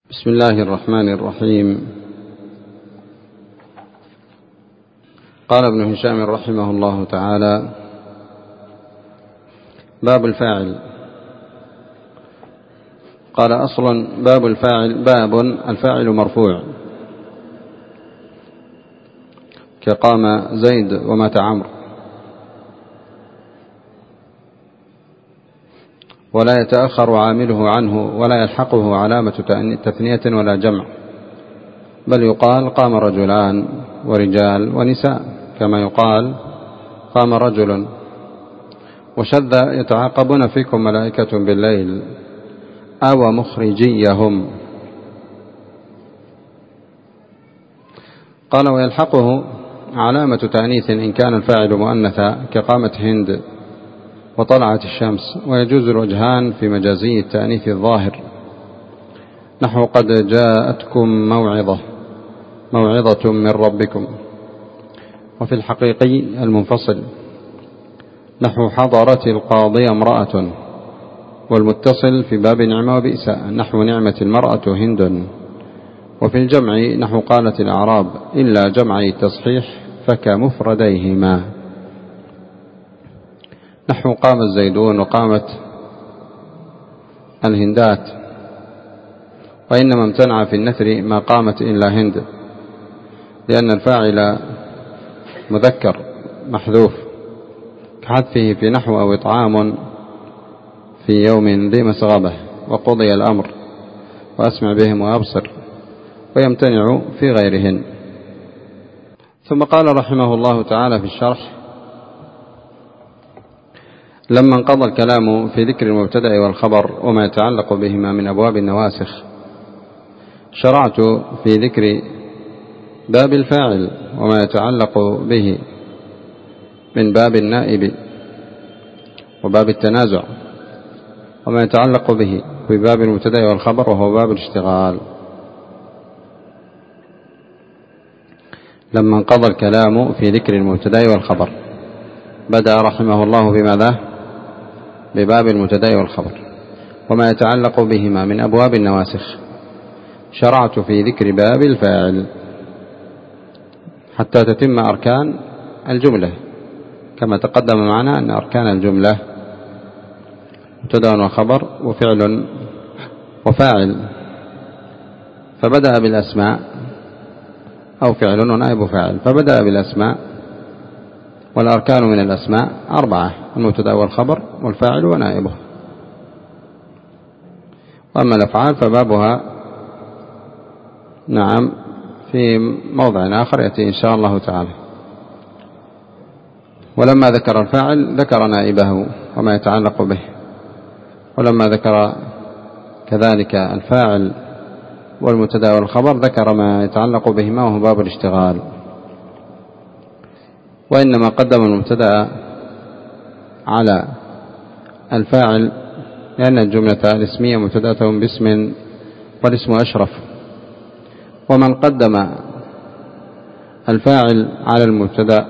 بسم الله الرحمن الرحيم. قال ابن هشام رحمه الله تعالى: باب الفاعل. قال: أصل باب الفاعل باب الفاعل مرفوع، كقام زيد ومات عمرو، ولا يتأخر عامله عنه ولا يلحقه علامة تثنية ولا جمع، بل يقال قام رجلان ورجال ونساء، كما يقال قام رجل. وشذ: يتعاقبون فيكم ملائكة بالليل أو مخرجيهم. قال: ويلحقه علامة تأنيث إن كان الفاعل مؤنثا، كقامت هند وطلعت الشمس. ويجوز الوجهان في مجازي التأنيث الظاهر، نحو قد جاءتكم موعظة من ربكم، وفي الحقيقي المنفصل، نحو حضرت القاضي امرأة. والمتصل في باب نعمة وبئس، نحو نعمة المرأة هند. وفي الجمع نحو قالت الأعراب، إلا جمعي التصحيح فكمفرديهما، نحو قام الزيدون وقامت الهندات. وإنما امتنع في النثر ما قامت إلا هند، لأن الفاعل مذكر محذوف، كحذفه في نحو أو إطعام في يوم ذي مسغبة، وقضي الأمر، وأسمع بهم وأبصر. ويمتنع في غيرهن. ثم قال رحمه الله تعالى في الشرح: لما انقضى الكلام في ذكر المبتدأ والخبر وما يتعلق بهما من أبواب النواسخ، شرعت في ذكر باب الفاعل وما يتعلق به من باب النائب وباب التنازع، وما يتعلق به في باب المبتدأ والخبر وهو باب الاشتغال. لما انقضى الكلام في ذكر المبتدأ والخبر، بدأ رحمه الله بماذا؟ بباب المبتدأ والخبر وما يتعلق بهما من أبواب النواسخ. شرعت في ذكر باب الفاعل حتى تتم أركان الجملة، كما تقدم معنا أن أركان الجملة مبتدأ وخبر وفعل وفاعل، فبدأ بالأسماء، أو فعل ونائب فاعل، فبدأ بالأسماء. والأركان من الأسماء 4: المبتدأ والخبر والفاعل ونائبه. وأما الأفعال فبابها في موضع آخر يأتي إن شاء الله تعالى. ولما ذكر الفاعل ذكر نائبه وما يتعلق به، ولما ذكر كذلك الفاعل والمبتدأ والخبر ذكر ما يتعلق بهما وهو باب الاشتغال. وإنما قدم المبتدأ على الفاعل لأن الجملة الاسمية مبتدأة باسم، والاسم أشرف. ومن قدم الفاعل على المبتدأ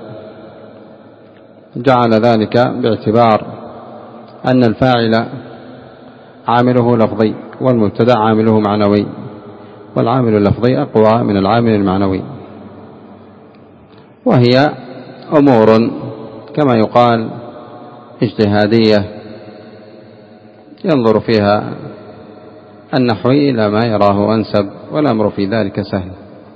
جعل ذلك باعتبار أن الفاعل عامله لفظي والمبتدأ عامله معنوي، والعامل اللفظي أقوى من العامل المعنوي. وهي أمور كما يقال اجتهادية، ينظر فيها النحوي إلى ما يراه أنسب، والأمر في ذلك سهل.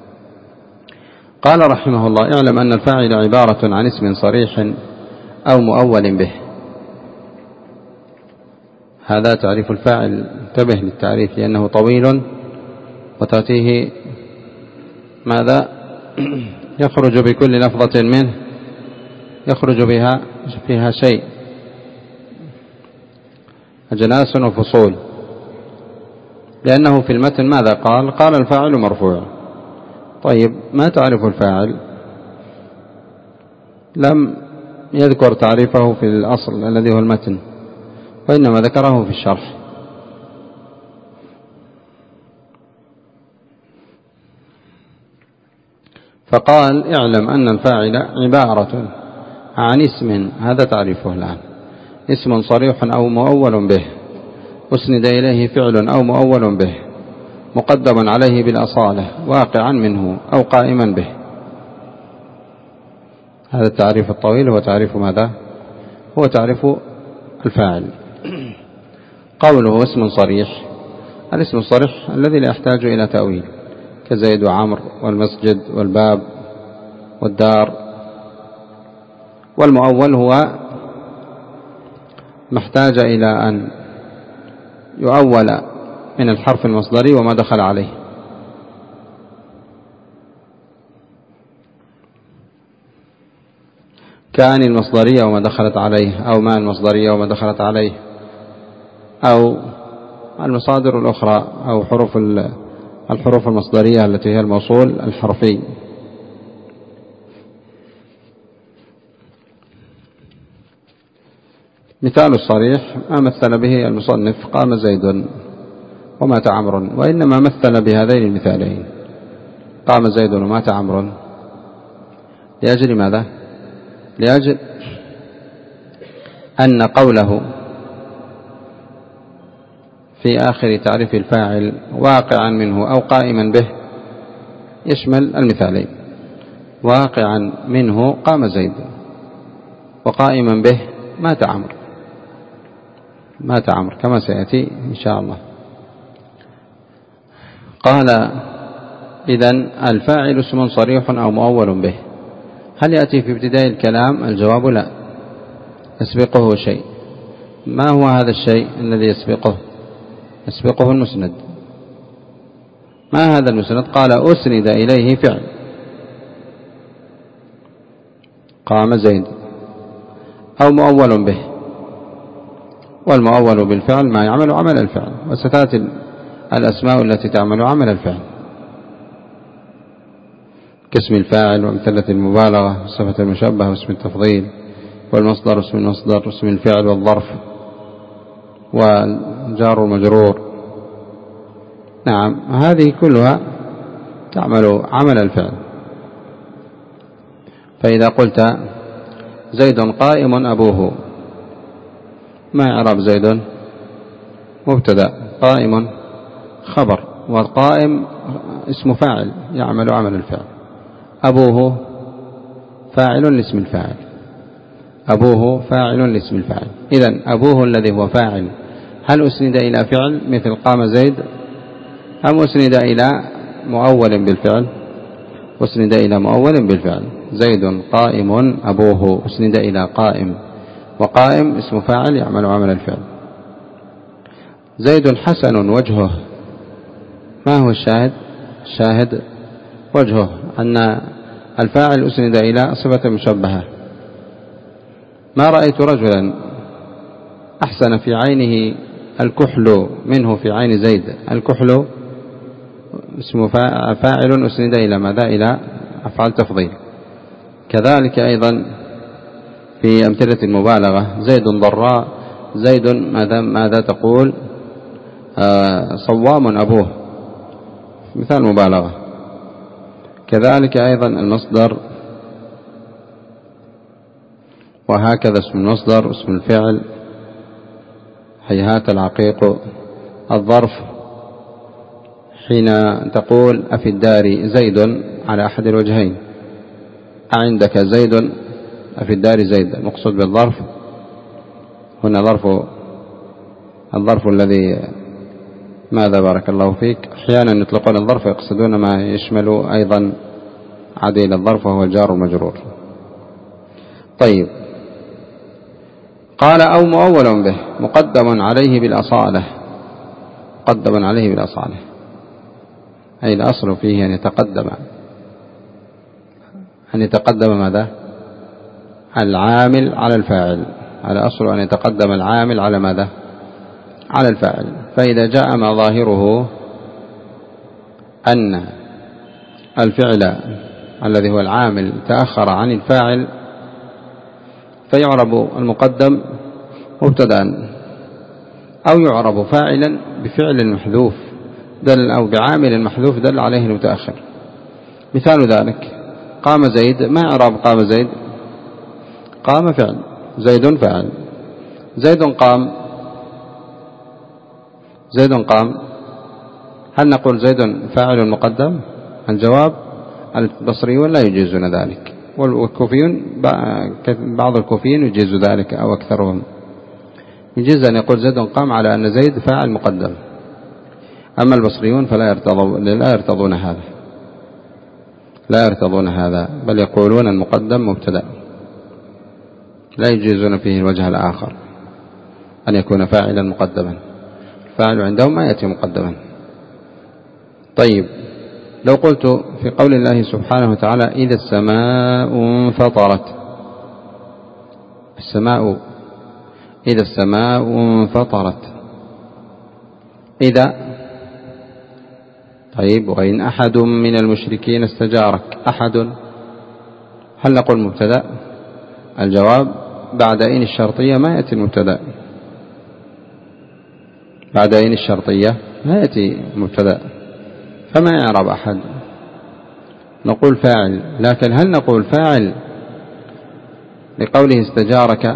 قال رحمه الله: اعلم أن الفاعل عبارة عن اسم صريح أو مؤول به. هذا تعريف الفاعل، انتبه للتعريف لأنه طويل، وتأتيه ماذا؟ يخرج بكل لفظة منه يخرج فيها شيء، أجناس وفصول. لأنه في المتن ماذا قال؟ قال الفاعل مرفوع. طيب، ما تعرف الفاعل؟ لم يذكر تعريفه في الأصل الذي هو المتن، وإنما ذكره في الشرح. فقال: اعلم أن الفاعل عبارة عن اسم، هذا تعريفه الآن، اسم صريح أو مؤول به، أسند إليه فعل أو مؤول به، مقدم عليه بالأصالة واقعا منه أو قائما به. هذا التعريف الطويل هو تعريف ماذا؟ هو تعريف الفاعل. قوله اسم صريح، الاسم الصريح الذي لا يحتاج إلى تأويل، كزيد وعمر والمسجد والباب والدار. والمؤول هو محتاج إلى أن يؤول من الحرف المصدري وما دخل عليه. كان المصدرية وما دخلت عليه، أو ما المصدرية وما دخلت عليه، أو المصادر الأخرى، أو الحروف المصدرية التي هي الموصول الحرفي. مثال الصريح ما مثل به المصنف قام زيد ومات عمرو، وإنما مثل بهذين المثالين قام زيد ومات عمرو لأجل ماذا؟ لأجل أن قوله في آخر تعريف الفاعل واقعا منه أو قائما به يشمل المثالين. واقعا منه قام زيد، وقائما به مات عمرو، مات عمرو كما سيأتي إن شاء الله. قال إذن الفاعل اسم صريح أو مؤول به. هل يأتي في ابتداء الكلام؟ الجواب لا، يسبقه شيء. ما هو هذا الشيء الذي يسبقه؟ يسبقه المسند. ما هذا المسند؟ قال أسند إليه فعل، قام زيد، أو مؤول به. والمؤول بالفعل ما يعمل عمل الفعل، وستأتي الأسماء التي تعمل عمل الفعل كاسم الفاعل وأمثلة المبالغة والصفة المشبهة واسم التفضيل والمصدر واسم المصدر واسم الفعل والظرف والجار والمجرور. نعم، هذه كلها تعمل عمل الفعل. فإذا قلت زيد قائم أبوه، ما إعراب زيد؟ مبتدأ، قائم خبر، والقائم اسم فاعل يعمل عمل الفعل. أبوه فاعل لاسم الفاعل، أبوه فاعل لاسم الفاعل. إذن أبوه الذي هو فاعل هل أسند إلى فعل مثل قام زيد، أم أسند إلى مؤول بالفعل؟ أسند إلى مؤول بالفعل. زيد قائم أبوه أسند إلى قائم، وقائم اسم فاعل يعمل عمل الفعل. زيد حسن وجهه، ما هو الشاهد؟ الشاهد وجهه، أن الفاعل أسند إلى صفة مشبهة. ما رأيت رجلا أحسن في عينه الكحل منه في عين زيد. الكحل اسم فاعل أسند إلى ماذا؟ إلى أفعال تفضيل. كذلك أيضا في أمثلة المبالغة زيد ضراء، زيد ماذا تقول؟ صوام أبوه، مثال مبالغة. كذلك أيضا المصدر، وهكذا اسم المصدر اسم الفعل، هيهات العقيق. الظرف حين تقول أفي الدار زيد على أحد الوجهين، أعندك زيد أفي الدار زيد، مقصود بالظرف هنا الظرف الذي ماذا بارك الله فيك، أحيانا يطلقون الظرف يقصدون ما يشمل أيضا عديل الظرف وهو الجار والمجرور. طيب، قال أو مؤول به مقدم عليه بالأصالة. مقدم عليه بالأصالة أي الأصل فيه أن يتقدم ماذا؟ العامل على الفاعل. الأصل أن يتقدم العامل على ماذا؟ على الفاعل. فإذا جاء ما ظاهره أن الفعل الذي هو العامل تأخر عن الفاعل فيعرب المقدم مبتدأ، أو يعرب فاعلا بفعل محذوف دل، أو بعامل محذوف دل عليه المتأخر. مثال ذلك قام زيد، ما إعراب قام زيد؟ قام فعل، زيد فاعل. زيد قام هل نقول زيد فاعل مقدم؟ الجواب البصريون لا يجيزون ذلك، والكوفيون بعض الكوفيين يجيز ذلك أو أكثرهم، يجيز أن يقول زيد قام على أن زيد فاعل مقدم. أما البصريون فلا يرتضون هذا، لا يرتضون هذا، بل يقولون المقدم مبتدأ، لا يجيزون فيه الوجه الآخر أن يكون فاعلا مقدما. الفاعل عندهم ما يأتي مقدما. طيب، لو قلت في قول الله سبحانه وتعالى إذا السماء انفطرت، إذا السماء انفطرت، إذا، طيب، وإن أحد من المشركين استجارك، أحد، هل نقول مبتدأ؟ الجواب بعد إن الشرطية ما يأتي المبتدأ، بعد إن الشرطية ما يأتي مبتدأ، فما يعرب أحد، نقول فاعل. لكن هل نقول فاعل لقوله استجارك،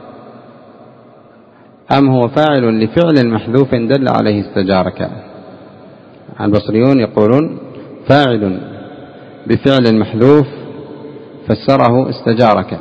أم هو فاعل لفعل محذوف دل عليه استجارك؟ البصريون يقولون فاعل بفعل محذوف فسره استجارك،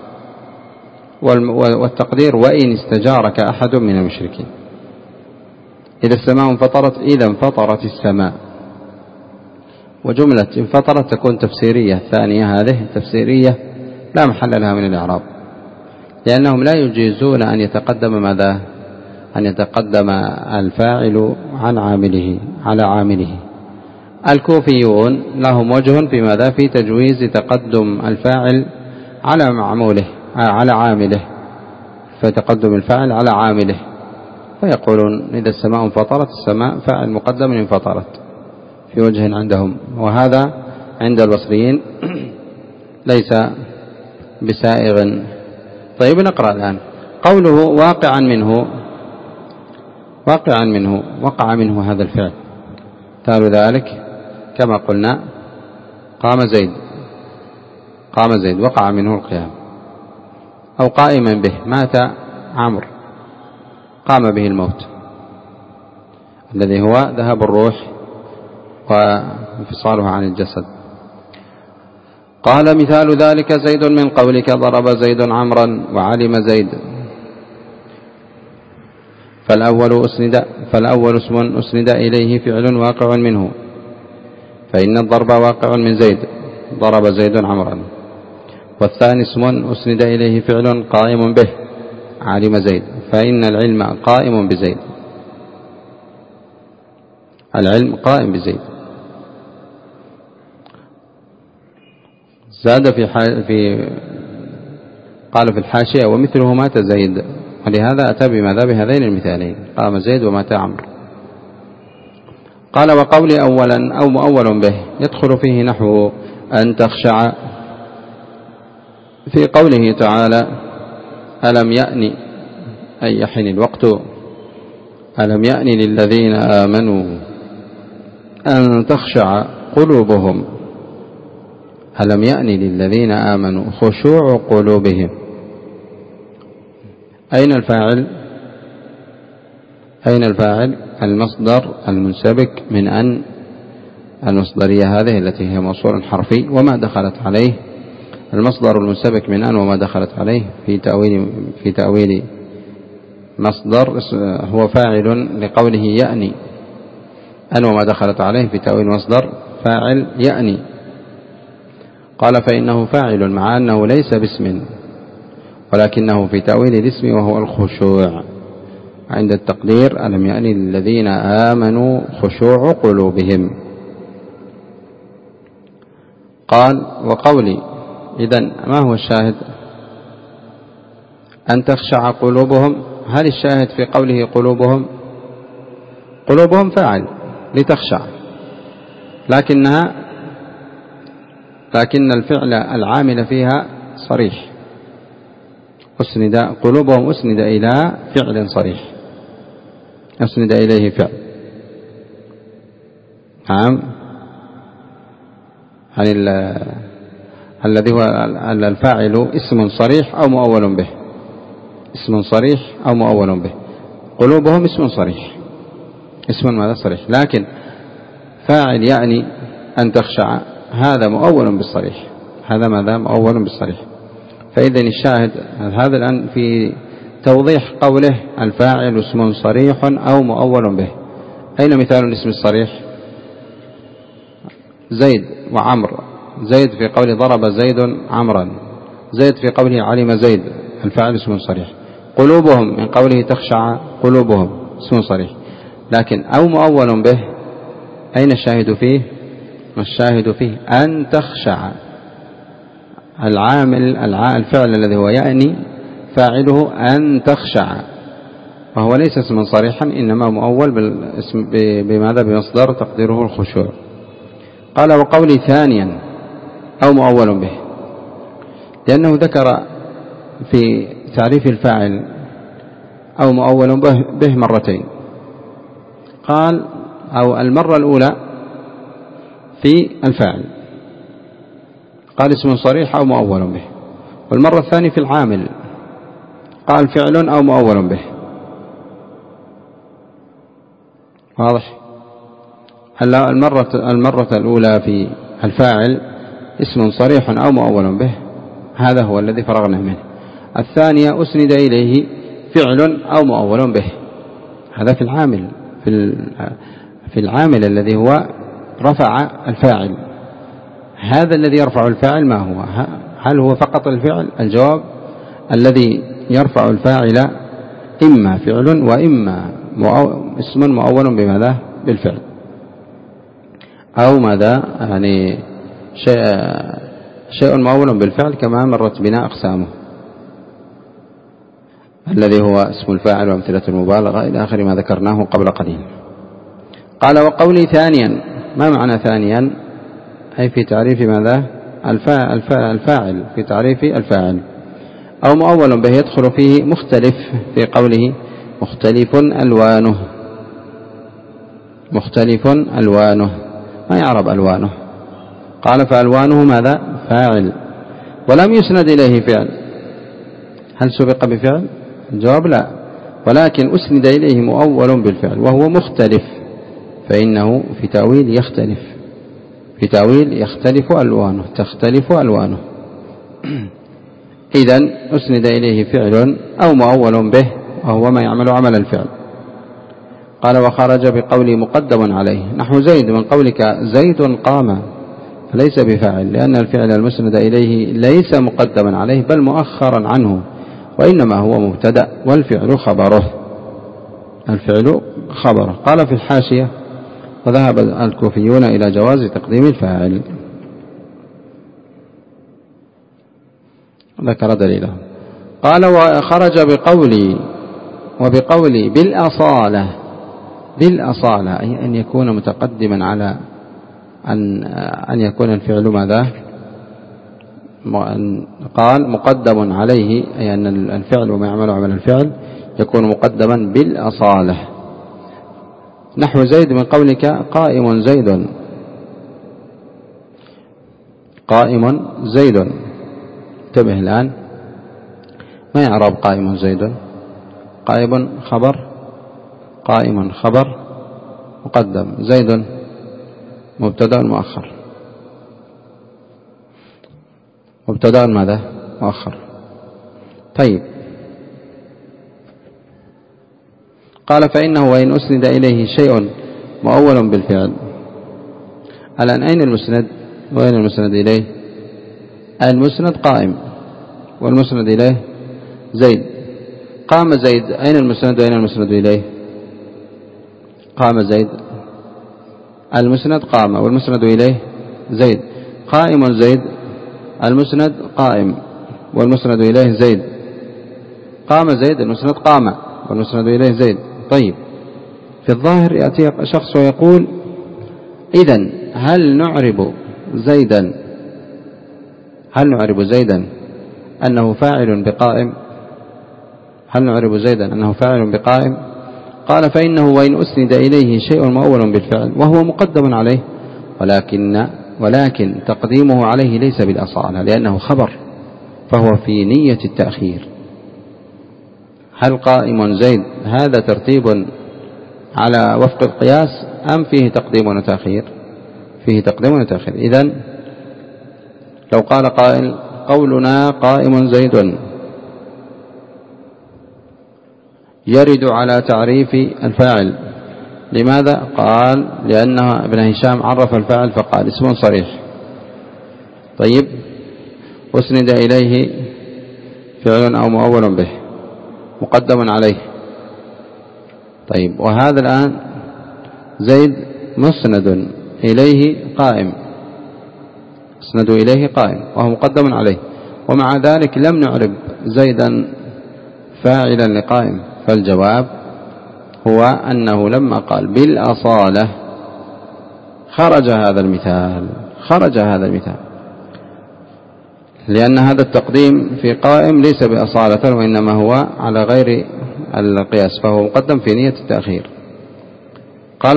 والتقدير وإن استجارك أحد من المشركين. إذا السماء انفطرت، إذا انفطرت السماء، وجملة انفطرت تكون تفسيرية، الثانية هذه تفسيرية لا محل لها من الإعراب، لأنهم لا يجيزون أن يتقدم ماذا؟ أن يتقدم الفاعل عن عامله على عامله. الكوفيون لهم وجه في ماذا؟ في تجويز تقدم الفاعل على معموله، على عامله، فتقدم الفاعل على عامله، فيقولون إذا السماء انفطرت، السماء فاعل مقدم انفطرت في وجه عندهم، وهذا عند البصريين ليس بسائغ. طيب، نقرأ الآن قوله واقعا منه، وقع منه هذا الفعل، مثال ذلك كما قلنا قام زيد، وقع منه القيام، أو قائما به، مات عمرو، قام به الموت الذي هو ذهاب الروح وانفصالها عن الجسد. قال مثال ذلك زيد من قولك ضرب زيد عمرا وعلم زيد، فالأول اسم أسند إليه فعل واقع منه، فإن الضرب واقع من زيد، ضرب زيد عمرا. والثاني اسم أسند إليه فعل قائم به، علم زيد، فإن العلم قائم بزيد، العلم قائم بزيد. زاد قال في الحاشية ومثله مات زيد، ولهذا أتى بماذا؟ بهذين المثالين، قام زيد ومات عمرو. قال وقولي أولا أو مؤول به يدخل فيه نحو أن تخشع، في قوله تعالى ألم يأن أي يحن الوقت، ألم يأن للذين آمنوا أن تخشع قلوبهم، ألم يأن للذين آمنوا خشوع قلوبهم. أين الفاعل؟ المصدر المنسبك من أن، المصدرية هذه التي هي موصول حرفي وما دخلت عليه، المصدر المنسبك من أن وما دخلت عليه في تأويل مصدر هو فاعل لقوله يأني، أن وما دخلت عليه في تأويل مصدر فاعل يأني. قال فإنه فاعل مع أنه ليس باسم، ولكنه في تأويل الاسم وهو الخشوع عند التقدير ألم يأن للذين آمنوا خشوع قلوبهم. قال وقولي، إذن ما هو الشاهد؟ أن تخشع قلوبهم، هل الشاهد في قوله قلوبهم فاعل لتخشع، لكن الفعل العامل فيها صريح، قلوبهم أسند إلى فعل صريح، أسند إليه فعل، نعم، الذي هو الفاعل اسم صريح أو مؤول به، اسم صريح أو مؤول به. قلوبهم اسم صريح، اسم ماذا؟ صريح. لكن فاعل يعني أن تخشع، هذا مؤول بالصريح، هذا ماذا مؤول بالصريح. فإذا الشاهد هذا الآن في توضيح قوله الفاعل اسم صريح أو مؤول به. أين مثال الاسم الصريح؟ زيد وعمر. زيد في قوله ضرب زيد عمرا، زيد في قوله علم زيد، الفاعل اسم صريح. قلوبهم من قوله تخشع قلوبهم اسم صريح. لكن أو مؤول به أين الشاهد فيه؟ الشاهد فيه أن تخشع، الفعل الذي هو يعني فاعله أن تخشع، وهو ليس اسما صريحا إنما مؤول بماذا؟ بمصدر تقديره الخشوع. قال وقولي ثانيا أو مؤول به، لأنه ذكر في تعريف الفاعل أو مؤول به مرتين. قال أو المرة الأولى في الفاعل قال اسم صريح أو مؤول به، والمرة الثانية في العامل قال فعل أو مؤول به. واضح؟ المرة الأولى في الفاعل اسم صريح أو مؤول به، هذا هو الذي فرغنا منه. الثانية أسند إليه فعل أو مؤول به، هذا في العامل، في العامل الذي هو رفع الفاعل. هذا الذي يرفع الفاعل ما هو؟ هل هو فقط الفعل؟ الجواب الذي يرفع الفاعل إما فعل وإما اسم مؤول بماذا؟ بالفعل، أو ماذا يعني شيء مؤول بالفعل كما مرت بنا أقسامه، الذي هو اسم الفاعل وأمثلة المبالغة إلى آخر ما ذكرناه قبل قليل. قال وقولي ثانيا، ما معنى ثانيا؟ أي في تعريف ماذا؟ الفاعل، في تعريف الفاعل. أو مؤول به يدخل فيه مختلف، في قوله مختلف ألوانه، مختلف ألوانه، ما يعرب ألوانه؟ قال فألوانه ماذا؟ فاعل، ولم يسند إليه فعل. هل سبق بفعل؟ الجواب لا، ولكن أسند إليه مؤول بالفعل وهو مختلف، فإنه في تأويل يختلف، في تأويل يختلف ألوانه، تختلف ألوانه. إذن أسند إليه فعل أو مؤول به وهو ما يعمل عمل الفعل. قال وخرج بقولي مقدم عليه، نحو زيد من قولك زيد قام، فليس بفاعل، لأن الفعل المسند إليه ليس مقدما عليه بل مؤخرا عنه، وإنما هو مبتدأ والفعل خبره، الفعل خبره. قال في الحاشية وذهب الكوفيون إلى جواز تقديم الفاعل، ذكر دليله. قال وخرج وبقولي بالأصالة، بالأصالة أي أن يكون متقدما على أن يكون الفعل ماذا؟ قال مقدم عليه، أي أن الفعل وما يعمل عمل الفعل يكون مقدما بالأصالة. نحو زيد من قولك قائم زيد، قائم زيد، انتبه الآن، ما يعرب قائم زيد؟ قائم خبر، قائم خبر مقدم، زيد مبتدأ مؤخر، مبتدأ ماذا؟ مؤخر. طيب، قال فإنه وإن أسند إليه شيء مؤول بالفعل. الآن أين المسند وأين المسند إليه؟ المسند قائم والمسند إليه زيد. قام زيد، أين المسند وأين المسند إليه؟ قام زيد، المسند قام والمسند إليه زيد. قائم زيد، المسند قائم والمسند إليه زيد. قام زيد، المسند قام والمسند إليه زيد. طيب، في الظاهر يأتي شخص ويقول إذن هل نعرب زيدا أنه فاعل بقائم؟ هل نعرب زيدا أنه فاعل بقائم؟ قال فإنه وإن أسند إليه شيء مؤول بالفعل وهو مقدم عليه، ولكن تقديمه عليه ليس بالأصالة لأنه خبر، فهو في نية التأخير. هل قائم زيد هذا ترتيب على وفق القياس أم فيه تقديم وتأخير؟ فيه تقديم وتأخير. إذن لو قال قائل قولنا قائم زيد يرد على تعريف الفاعل. لماذا؟ قال لأن ابن هشام عرف الفاعل فقال اسم صريح. طيب، أسند إليه فعل أو مؤول به مقدم عليه. طيب، وهذا الآن زيد مسند إليه قائم، مسند إليه قائم وهو مقدم عليه، ومع ذلك لم نعرب زيدا فاعلا لقائم. فالجواب هو أنه لما قال بالأصالة خرج هذا المثال، لأن هذا التقديم في قائم ليس بأصالة وإنما هو على غير القياس، فهو مقدم في نية التأخير. قال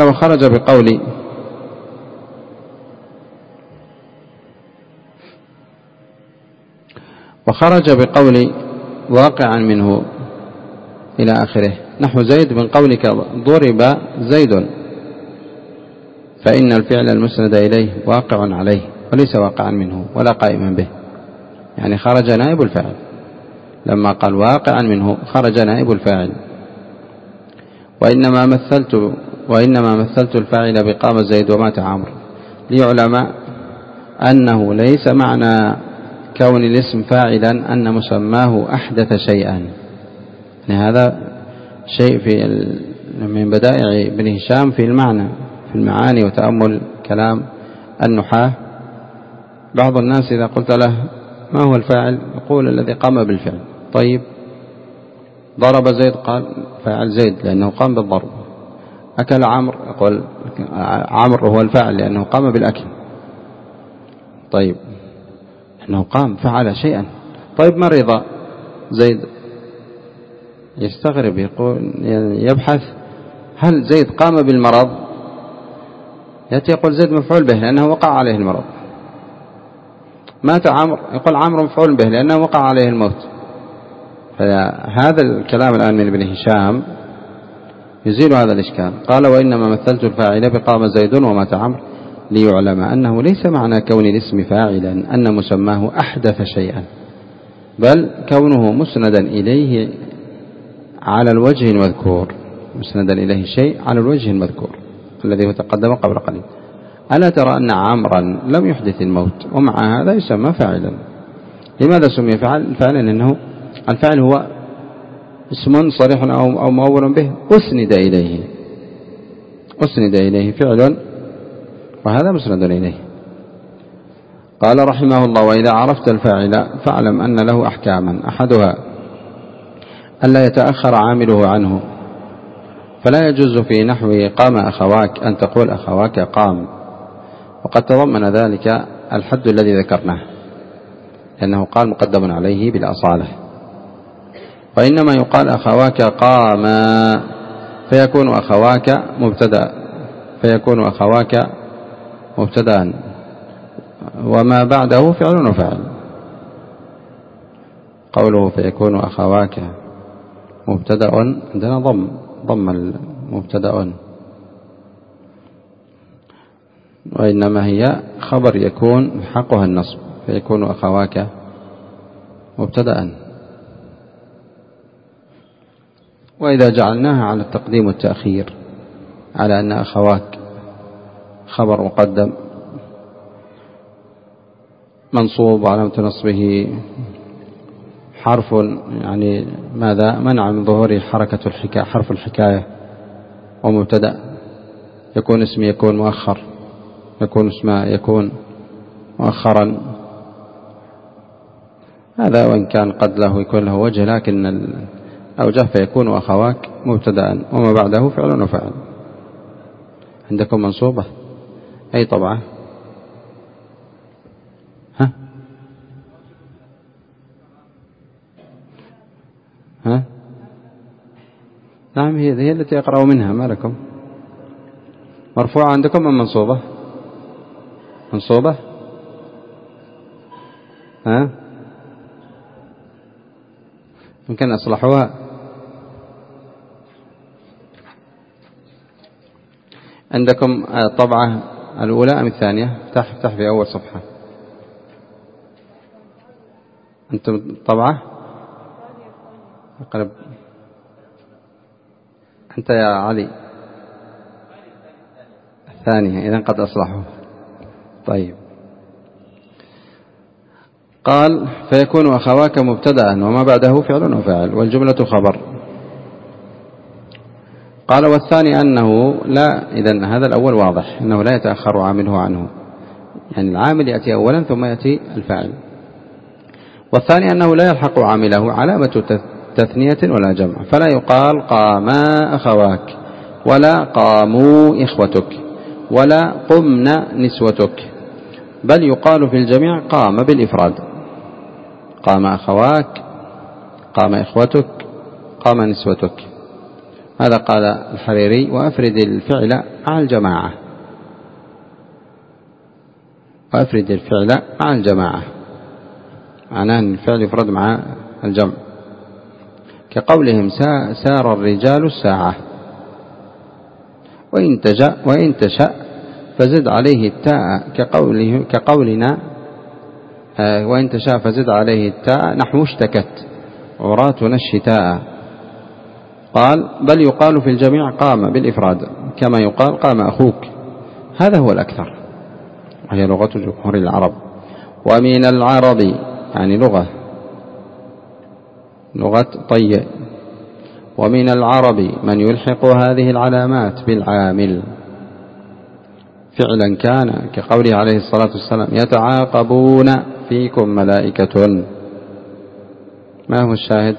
وخرج بقول واقعا منه إلى آخره، نحو زيد من قولك ضرب زيد، فإن الفعل المسند إليه واقع عليه وليس واقعا منه ولا قائما به، يعني خرج نائب الفاعل. لما قال واقعا منه خرج نائب الفاعل. وإنما مثلت الفاعل بقام زيد ومات عمرو ليعلم أنه ليس معنى كون الاسم فاعلا أن مسماه أحدث شيئا. يعني هذا شيء من بدائع ابن هشام في المعاني وتأمل كلام النحاة. بعض الناس إذا قلت له ما هو الفاعل يقول الذي قام بالفعل. طيب، ضرب زيد قال فاعل زيد لأنه قام بالضرب. أكل عمرو يقول عمرو هو الفاعل لأنه قام بالأكل. طيب، أنه قام فعل شيئا. طيب، مرض زيد يستغرب، يقول يبحث هل زيد قام بالمرض؟ يأتي يقول زيد مفعول به لأنه وقع عليه المرض. مات عمرو يقول عمرو مفعول به لأنه وقع عليه الموت. فهذا الكلام الآن من ابن هشام يزيل هذا الإشكال. قال وإنما مثلت الفاعل بقام زيد ومات عمرو ليعلم أنه ليس معنى كون الاسم فاعلا أن مسماه أحدث شيئا، بل كونه مسندا إليه على الوجه المذكور، مسندا إليه شيء على الوجه المذكور الذي هو تقدم قبل قليل. ألا ترى أن عمرا لم يحدث الموت ومع هذا يسمى فاعلا؟ لماذا سمي فاعلا؟ لأنه الفاعل هو اسم صريح أو مؤول به أسند إليه فعل، وهذا مسند إليه. قال رحمه الله وإذا عرفت الفاعل فاعلم أن له أحكاما، أحدها ألا يتأخر عامله عنه، فلا يجوز في نحو قام أخواك أن تقول أخواك قام، وقد تضمن ذلك الحد الذي ذكرناه لأنه قال مقدم عليه بالأصالة. وإنما يقال أخواك قاما فيكون أخواك مبتدأ وما بعده فعل وفاعل. قوله فيكون أخواك مبتدأ عندنا ضم المبتدأ، وإنما هي خبر يكون حقها النصب، فيكون أخواك مبتدأ. وإذا جعلناها على التقديم والتأخير على أن أخواك خبر مقدم منصوب وعلامة نصبه حرف، يعني ماذا منع من ظهوره حرف الحكاية، ومبتدأ يكون اسم يكون مؤخر، يكون اسم يكون مؤخرا. هذا وإن كان قد يكون له وجه، لكن الأوجه فيكون أخواك مبتدأ وما بعده فعل وفعل. عندكم منصوبة أي طبعة؟ ها؟ نعم، هي التي أقرأ منها. ما لكم مرفوعة عندكم أم منصوبة؟ منصوبة. ها؟ يمكن أصلحوها. عندكم طبعة الأولى أم الثانية؟ افتح في أول صفحة. أنتم طبعة قلب أنت يا علي الثانية، إذن قد أصلحه. طيب، قال فيكون أخواك مبتدأ وما بعده فعل وفاعل والجملة خبر. قال والثاني أنه لا، إذن هذا الأول واضح أنه لا يتأخر عامله عنه، يعني العامل يأتي أولا ثم يأتي الفاعل. والثاني أنه لا يلحق عامله علامة تثنية ولا جمع، فلا يقال قاما أخواك ولا قاموا إخوتك ولا قمنا نسوتك، بل يقال في الجميع قام بالإفراد، قام أخواك، قام إخوتك، قام نسوتك. هذا قال الحريري وأفرد الفعل مع الجماعة، وأفرد الفعل مع الجماعة، معناه أن الفعل يفرد مع الجمع، كقولهم سار الرجال الساعة، وإن تشأ فزد عليه التاء كقولنا وإن تشاء فزد عليه التاء نحو اشتكت عراتنا الشتاء. قال بل يقال في الجميع قام بالإفراد كما يقال قام أخوك، هذا هو الأكثر، وهي لغة جمهور العرب. ومن العرب يعني لغة طي، ومن العرب من يلحق هذه العلامات بالعامل فعلا كان، كقوله عليه الصلاة والسلام يتعاقبون فيكم ملائكة. ما هو الشاهد؟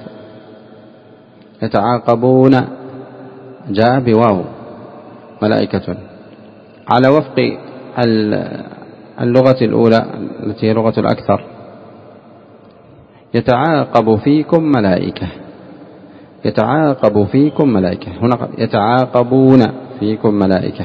يتعاقبون جاء بواو ملائكة على وفق اللغة الأولى التي هي لغة الأكثر، يتعاقب فيكم ملائكة، يتعاقب فيكم ملائكة، هنا يتعاقبون فيكم ملائكة.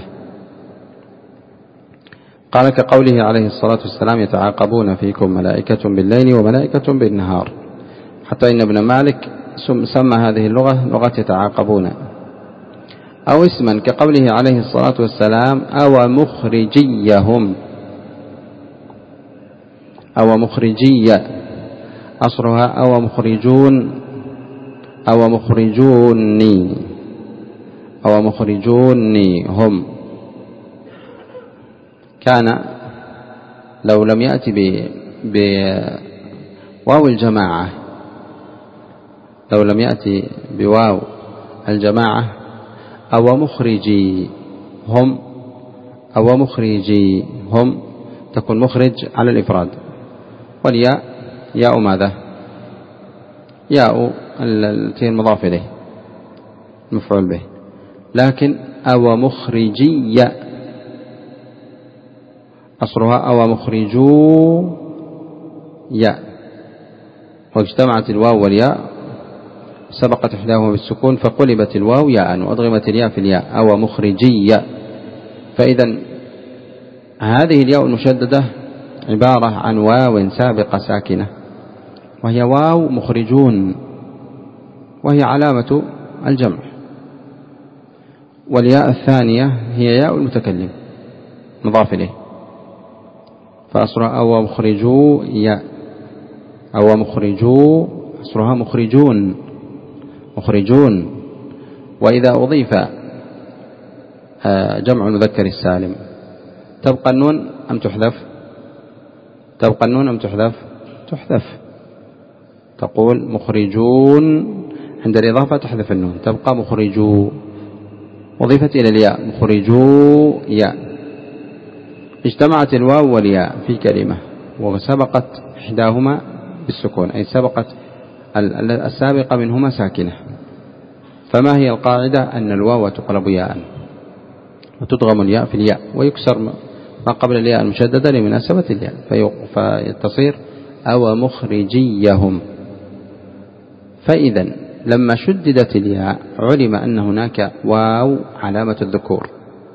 قال كقوله عليه الصلاة والسلام يتعاقبون فيكم ملائكة بالليل وملائكة بالنهار، حتى إن ابن مالك سمى هذه اللغة لغة يتعاقبون. أو اسما كقوله عليه الصلاة والسلام أو مخرجيهم، أو مخرجية أصلها أو مخرجون، أو مخرجوني، أو مخرجوني هم. كان لو لم يأتي بواو الجماعة، لو لم يأتي بواو الجماعة أو مخرجي هم، أو مخرجي هم تكون مخرج على الإفراد، والياء ياء ماذا؟ ياء التي المضاف إليه مفعول به. لكن أو مخرجي أصلها أو مخرجو ياء، واجتمعت الواو والياء سبقت إحداهما بالسكون فقلبت الواو ياء وأضغمت الياء في الياء أو مخرجي. فإذا هذه الياء المشددة عبارة عن واو سابقة ساكنة وهي واو مخرجون، وهي علامة الجمع، والياء الثانية هي ياء المتكلم مضاف إليه، فأصلها أو مخرجو ياء، أو مخرجو أصلها مخرجون، مخرجون. وإذا أضيف جمع المذكر السالم تبقى النون أم تحذف؟ تبقى النون أم تحذف؟ تحذف، تقول مخرجون عند الإضافة تحذف النون تبقى مخرجو، أضيفت إلى الياء مخرجو ياء، اجتمعت الواو والياء في كلمة وسبقت إحداهما بالسكون، أي سبقت السابقة منهما ساكنة. فما هي القاعدة؟ أن الواو تقلب ياء وتدغم الياء في الياء ويكسر ما قبل الياء المشددة لمناسبة الياء فتصير أو مخرجيهم. فإذا لما شددت الياء علم أن هناك واو علامة الذكور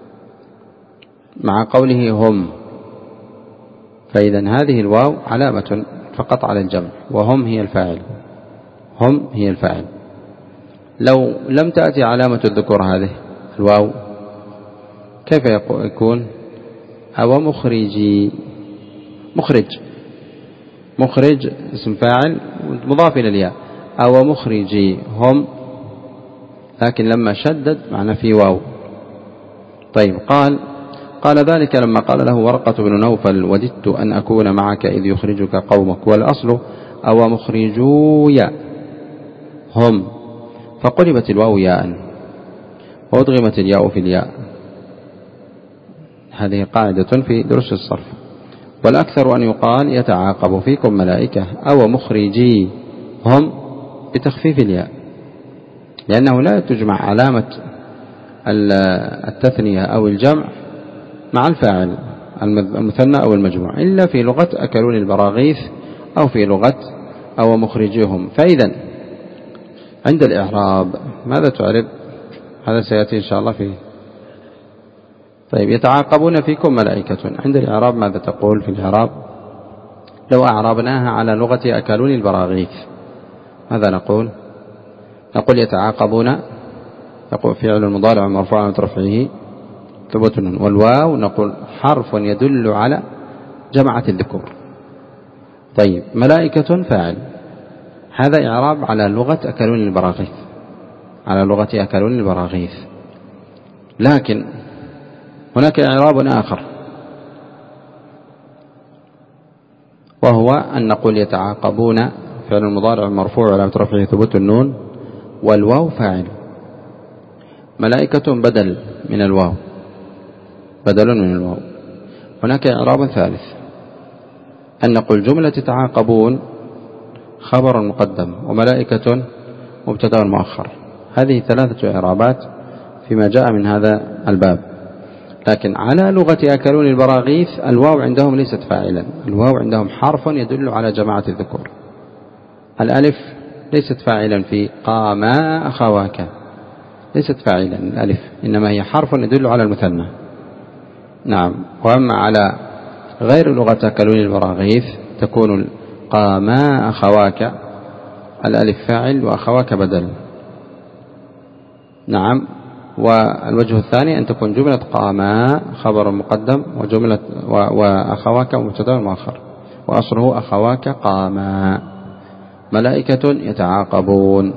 مع قوله هم، فإذا هذه الواو علامة فقط على الجمع، وهم هي الفاعل، هم هي الفاعل. لو لم تأتي علامة الذكور هذه الواو كيف يكون؟ أو مخرجي. مخرج اسم فاعل مضاف إلى الياء، أو مخرجي هم، لكن لما شدد معنى في واو. طيب قال ذلك لما قال له ورقة بن نوفل وددت أن أكون معك إذ يخرجك قومك، والأصل أو مخرجويا هم، فقلبت الواو ياء وأدغمت الياء في الياء. هذه قاعدة في دروس الصرف. والأكثر أن يقال يتعاقب فيكم ملائكة أو مخرجي هم بتخفيف الياء، لأنه لا تجمع علامة التثنية أو الجمع مع الفاعل المثنى أو المجموع إلا في لغة أكلون البراغيث أو في لغة أو مخرجيهم. فإذا عند الإعراب ماذا تعرب؟ هذا سيأتي إن شاء الله فيه. طيب يتعاقبون فيكم ملائكة، عند الإعراب ماذا تقول في الإعراب؟ لو أعربناها على لغة أكلون البراغيث ماذا نقول؟ نقول يتعاقبون، يقول فعل المضارع مرفوع على رفعه ثبوت النون، والواو نقول حرف يدل على جماعة الذكور. طيب ملائكة فاعل، هذا إعراب على لغة أكلون البراغيث، على لغة أكلون البراغيث. لكن هناك إعراب آخر، وهو أن نقول يتعاقبون فعل المضارع مرفوع على رفعه ثبوت النون والواو فاعل، ملائكة بدل من الواو، بدل من الواو. هناك إعراب ثالث، أن نقول جملة يتعاقبون خبر مقدم وملائكة مبتدأ مؤخر. هذه ثلاثة إعرابات فيما جاء من هذا الباب. لكن على لغة أكلون البراغيث الواو عندهم ليست فاعلا، الواو عندهم حرف يدل على جماعة الذكور. الألف ليست فاعلا في قاما أخواك، ليست فاعلا الألف، إنما هي حرف يدل على المثنى. نعم. وأما على غير لغة أكلون البراغيث تكون قاما أخواك الألف فاعل وأخواك بدل. نعم. والوجه الثاني أن تكون جملة قاما خبر مقدم وجملة وأخواك مبتدأ مؤخر، وأصله أخواك قاما. ملائكة يتعاقبون.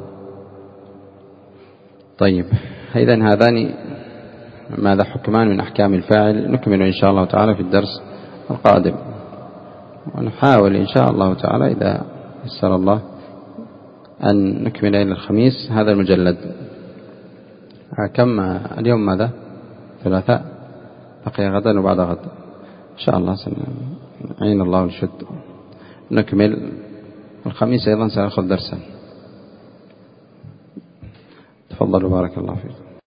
طيب إذن هذان ماذا حكمان من أحكام الفاعل، نكمل إن شاء الله تعالى في الدرس القادم، ونحاول إن شاء الله تعالى إذا يسر الله أن نكمل إلى الخميس هذا المجلد. كم اليوم؟ ماذا؟ ثلاثاء، بقي غدا وبعد غد إن شاء الله سنعين الله الشد. نكمل الخميس أيضا سأخذ درسا. تفضلوا بارك الله فيكم.